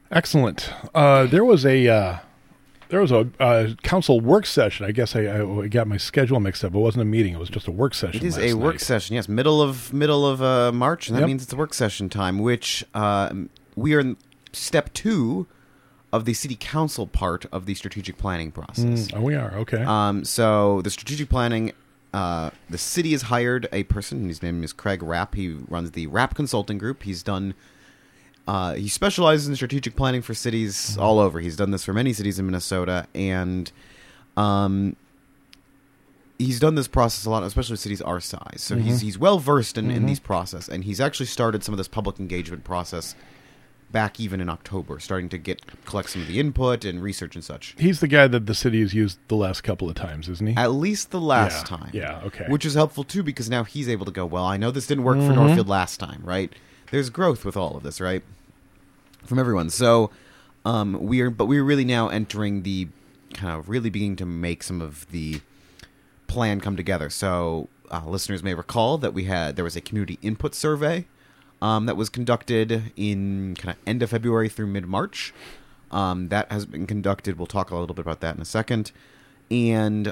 Excellent. There was a council work session. I guess I got my schedule mixed up. It wasn't a meeting. It was just a work session. It is last a work night. session, yes. Middle of March, and that Yep. means it's work session time, which we are in step 2 of the city council part of the strategic planning process. Oh, we are. Okay. So the strategic planning, the city has hired a person. His name is Craig Rapp. He runs the Rapp Consulting Group. He specializes in strategic planning for cities all over. He's done this for many cities in Minnesota, and he's done this process a lot, especially cities our size. So he's well versed in these process, and he's actually started some of this public engagement process back even in October, starting to collect some of the input and research and such. He's the guy that the city has used the last couple of times, isn't he? At least the last time. Yeah, okay. Which is helpful, too, because now he's able to go, well, I know this didn't work for Northfield last time, right? There's growth with all of this, right? From everyone. So we're really now entering the kind of really beginning to make some of the plan come together. So listeners may recall that there was a community input survey that was conducted in kind of end of February through mid-March. That has been conducted. We'll talk a little bit about that in a second. And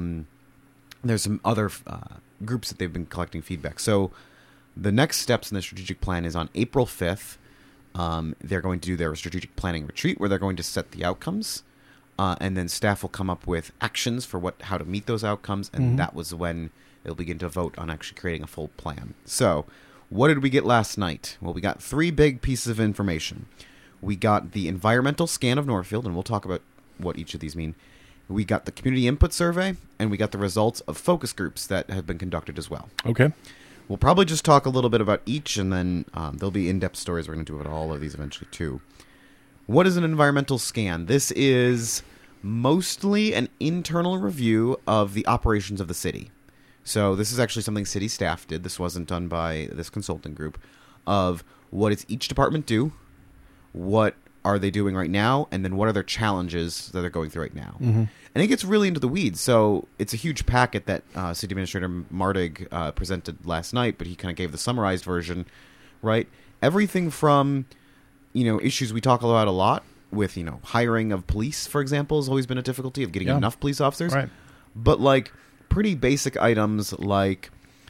there's some other groups that they've been collecting feedback. So the next steps in the strategic plan is on April 5th. They're going to do their strategic planning retreat where they're going to set the outcomes. And then staff will come up with actions for how to meet those outcomes. And that was when they'll begin to vote on actually creating a full plan. So what did we get last night? Well, we got 3 big pieces of information. We got the environmental scan of Northfield, and we'll talk about what each of these mean. We got the community input survey, and we got the results of focus groups that have been conducted as well. Okay. We'll probably just talk a little bit about each, and then there'll be in-depth stories we're going to do about all of these eventually, too. What is an environmental scan? This is mostly an internal review of the operations of the city. So this is actually something city staff did. This wasn't done by this consulting group. Of what does each department do, what are they doing right now, and then what are their challenges that they're going through right now. And it gets really into the weeds. So it's a huge packet that City Administrator Mardig presented last night, but he kind of gave the summarized version, right? Everything from, issues we talk about a lot with, hiring of police, for example, has always been a difficulty of getting enough police officers. Right. But, pretty basic items like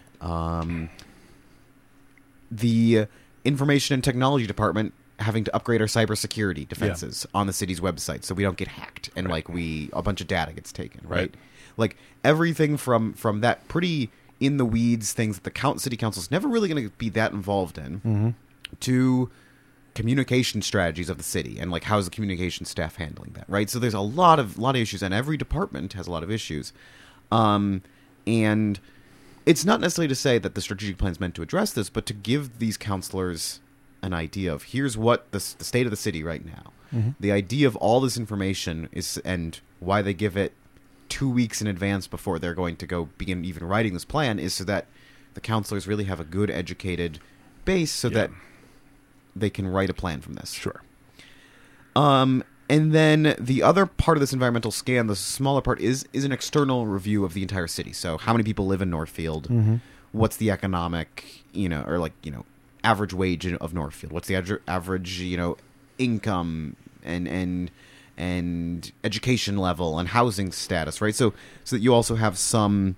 the information and technology department having to upgrade our cybersecurity defenses on the city's website so we don't get hacked and a bunch of data gets taken, right? Like everything from that pretty in the weeds things that the city council's never really going to be that involved in to communication strategies of the city and how's the communication staff handling that, right? So there's a lot of issues, and every department has a lot of issues. And it's not necessarily to say that the strategic plan is meant to address this, but to give these counselors an idea of here's what the state of the city right now. The idea of all this information is, and why they give it 2 weeks in advance before they're going to go begin even writing this plan, is so that the counselors really have a good educated base so that they can write a plan from this. Sure. And then the other part of this environmental scan, the smaller part, is an external review of the entire city. So how many people live in Northfield? What's the economic, average wage of Northfield? What's the average, income and education level and housing status, right? So that you also have some,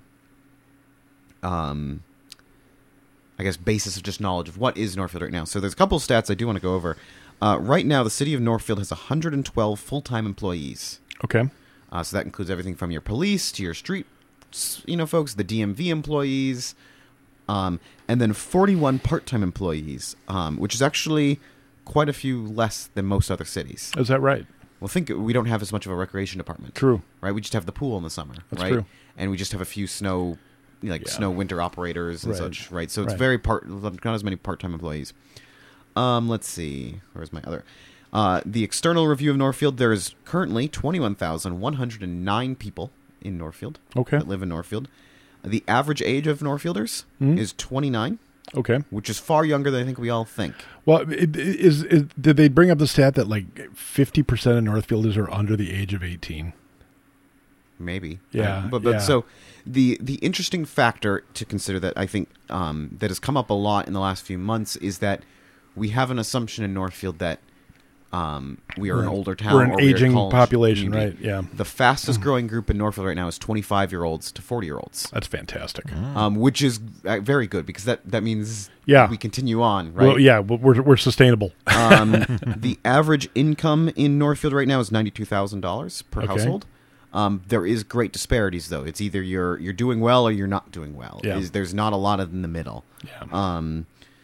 basis of just knowledge of what is Northfield right now. So there's a couple of stats I do want to go over. Right now, the city of Northfield has 112 full-time employees. Okay. So that includes everything from your police to your street, folks, the DMV employees, and then 41 part-time employees, which is actually quite a few less than most other cities. Is that right? Well, we don't have as much of a recreation department. True. Right? We just have the pool in the summer. That's right? true. And we just have a few snow winter operators and such, right? So it's not as many part-time employees. Let's see. Where's my other? The external review of Northfield, there is currently 21,109 people in Northfield that live in Northfield. The average age of Northfielders is 29. Okay. Which is far younger than I think we all think. Well, did they bring up the stat that 50% of Northfielders are under the age of 18? Maybe. Yeah. So the interesting factor to consider that I think that has come up a lot in the last few months is that we have an assumption in Northfield that we are an older town. We're an or we are a aging college population, community. right? Yeah. The fastest growing group in Northfield right now is 25-year-olds to 40-year-olds. That's fantastic. Which is very good because that means Yeah. we continue on, right? Well, yeah, we're sustainable. The average income in Northfield right now is $92,000 per Okay. household. There is great disparities, though. It's either you're doing well or you're not doing well. Yeah. There's not a lot in the middle. Yeah.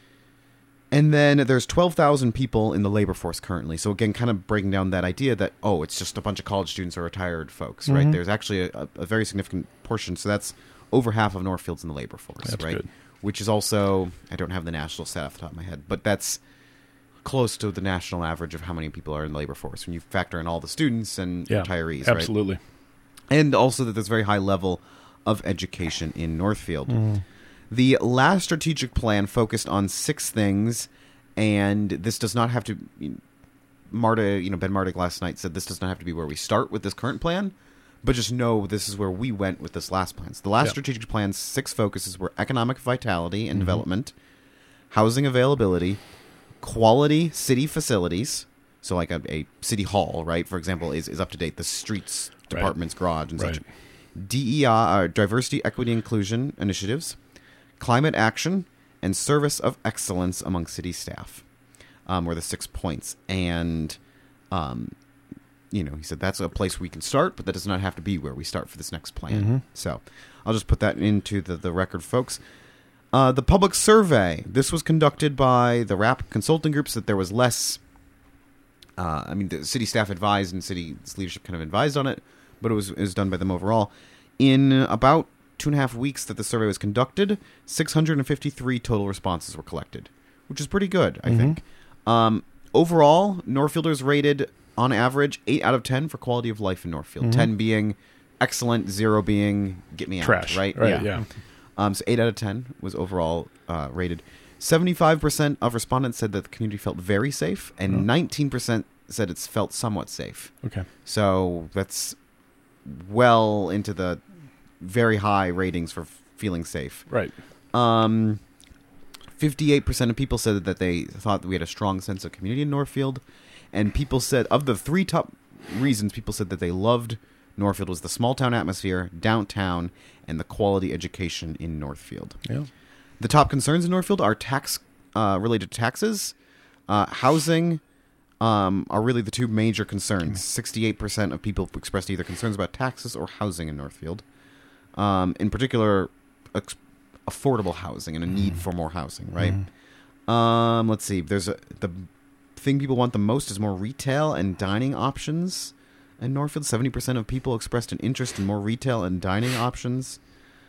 And then there's 12,000 people in the labor force currently. So again, kind of breaking down that idea that, it's just a bunch of college students or retired folks, right? There's actually a very significant portion. So that's over half of Northfield's in the labor force, That's right? good. Which is also, I don't have the national stat off the top of my head, but that's close to the national average of how many people are in the labor force when you factor in all the students and Yeah. retirees, Absolutely. right? And also that there's a very high level of education in Northfield. The last strategic plan focused on 6 things, and this does not have to. Ben Mardig last night said this does not have to be where we start with this current plan, but just know this is where we went with this last plan. So the last strategic plan's 6 focuses were economic vitality and development, housing availability, quality city facilities. So like a city hall, right, for example, is up to date. The streets department's garage and such. DEI, diversity, equity, inclusion initiatives, climate action, and service of excellence among city staff were the 6 points. And, he said that's a place we can start, but that does not have to be where we start for this next plan. So I'll just put that into the record, folks. The public survey. This was conducted by the RAP consulting groups that there was less... the city staff advised and city's leadership kind of advised on it, but it was done by them overall. In about 2.5 weeks that the survey was conducted, 653 total responses were collected, which is pretty good, I think. Overall, Northfielders rated, on average, 8 out of 10 for quality of life in Northfield. 10 being excellent, 0 being get me Trash. out, right? Yeah. So 8 out of 10 was overall rated. 75% of respondents said that the community felt very safe, and 19% said it's felt somewhat safe. Okay. So that's well into the very high ratings for feeling safe. Right. 58% of people said that they thought that we had a strong sense of community in Northfield, and people said, of the 3 top reasons people said that they loved Northfield was the small town atmosphere, downtown, and the quality education in Northfield. Yeah. The top concerns in Northfield are tax related to taxes, housing are really the 2 major concerns. 68% of people expressed either concerns about taxes or housing in Northfield. In particular, affordable housing and a need for more housing, right? Let's see. The thing people want the most is more retail and dining options in Northfield. 70% of people expressed an interest in more retail and dining options.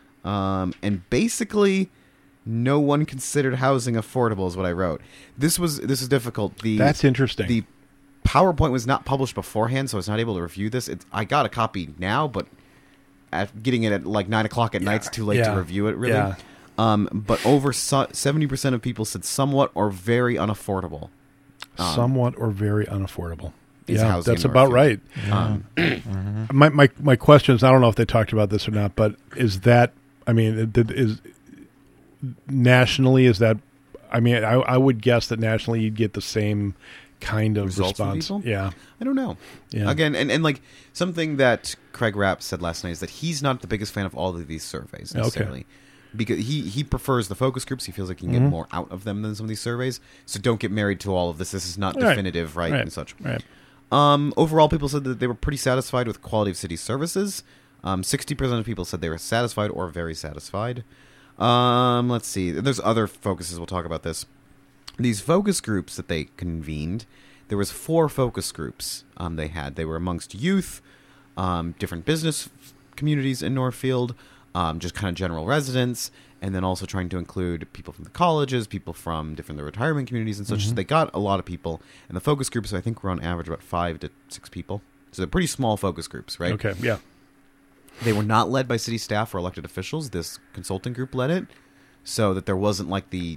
And basically, no one considered housing affordable is what I wrote. This is difficult. That's interesting. The PowerPoint was not published beforehand, so I was not able to review this. I got a copy now, but getting it at like 9 o'clock at night's too late to review it, really. Yeah. But over 70% of people said somewhat or very unaffordable. Somewhat or very unaffordable. Is Yeah, housing that's in about right. Northfield. My question is, I don't know if they talked about this or not, but is that, is nationally, is that, I would guess that nationally you'd get the same kind of Results from response. people? Yeah. I don't know. Yeah. Again, and like something that Craig Rapp said last night is that he's not the biggest fan of all of these surveys necessarily. Because he prefers the focus groups. He feels like he can get more out of them than some of these surveys. So don't get married to all of this. This is not definitive, right? And such. Right. Overall, people said that they were pretty satisfied with quality of city services. 60% of people said they were satisfied or very satisfied. Let's see. There's other focuses. We'll talk about this. These focus groups that they convened, there was 4 focus groups they had. They were amongst youth, different business communities in Northfield, just kind of general residents, and then also trying to include people from the colleges, people from different retirement communities and such. So they got a lot of people. And the focus groups, I think, were on average about 5 to 6 people. So they're pretty small focus groups, right? Okay, yeah. They were not led by city staff or elected officials. This consulting group led it, so that there wasn't like an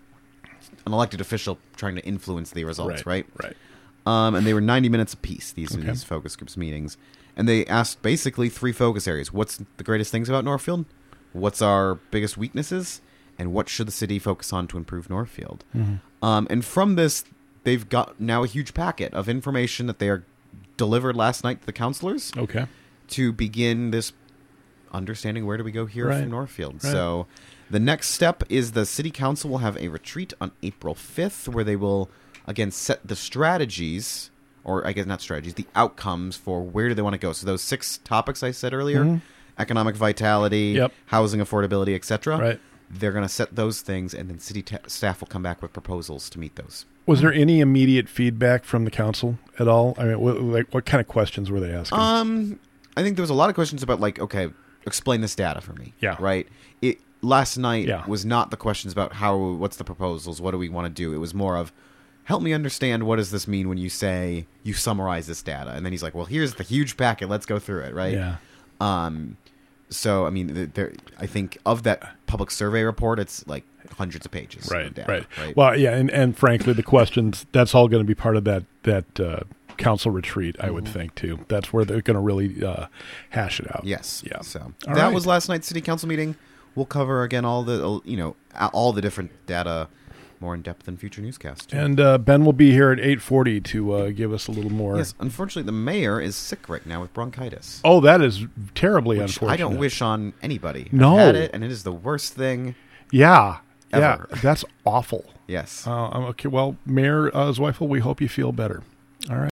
elected official trying to influence the results, right? Right. And they were 90 minutes apiece, these focus groups meetings. And they asked basically 3 focus areas. What's the greatest things about Northfield? What's our biggest weaknesses? And what should the city focus on to improve Northfield? And from this, they've got now a huge packet of information that they are delivered last night to the councilors Okay. to begin this understanding where do we go here Right. from Northfield. Right. So the next step is the city council will have a retreat on April 5th where they will, again, set the strategies, or I guess not strategies, the outcomes for where do they want to go. So those 6 topics I said earlier, economic vitality, Yep. housing affordability, etc. Right. They're going to set those things, and then city staff will come back with proposals to meet those. Was there any immediate feedback from the council at all? I mean, what kind of questions were they asking? I think there was a lot of questions about, like, okay, explain this data for me. Yeah. Right? Last night Yeah. was not the questions about what's the proposals, what do we want to do. It was more of, help me understand what does this mean when you say you summarize this data. And then he's like, well, here's the huge packet. Let's go through it, right? Yeah. So, I mean, I think of that public survey report, it's like hundreds of pages. Right, of data, right. Well, yeah, and frankly, the questions, that's all going to be part of that council retreat, I would think, too. That's where they're going to really hash it out. Yes. Yeah. So All that right. was last night's city council meeting. We'll cover again all the different data more in depth in future newscasts. Too. And Ben will be here at 8:40 to give us a little more. Yes, unfortunately, the mayor is sick right now with bronchitis. Oh, that is terribly Which unfortunate. I don't wish on anybody. No. I've had it, and it is the worst thing. Yeah. Ever. Yeah. That's awful. Yes. Okay. Well, Mayor Zweifel, we hope you feel better. All right.